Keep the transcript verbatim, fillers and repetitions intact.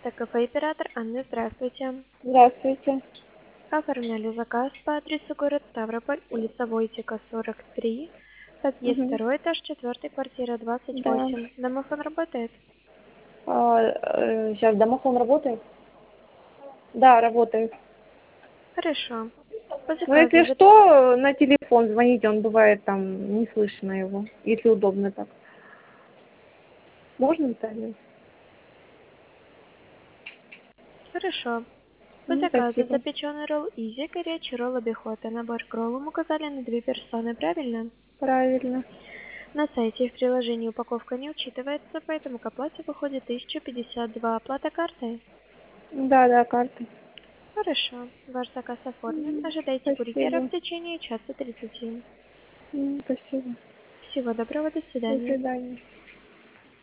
Это кафе «Император». Анна, здравствуйте. Здравствуйте. Оформляли заказ по адресу город Ставрополь, улица Войтека, сорок три, подъезд Мгм. второй этаж, четвертый, квартира двадцать Да. восемь. Домофон работает? А, э, сейчас домофон работает? Да, работает. Хорошо. По Но если заказу за- что, на телефон звоните, он бывает там, не слышно его, если удобно так. Можно, Наталья? Хорошо. По М, заказу Спасибо. запеченный ролл изи, горячий ролл обихота, набор к роллам указали на две персоны, правильно? Правильно. На сайте и в приложении упаковка не учитывается, поэтому к оплате выходит тысяча пятьдесят два. Оплата картой? Да, да, карта. Хорошо. Ваш заказ оформлен. М, Ожидайте курьера в Спасибо. течение часа тридцати. М, Спасибо. Всего доброго, до До свидания. свидания.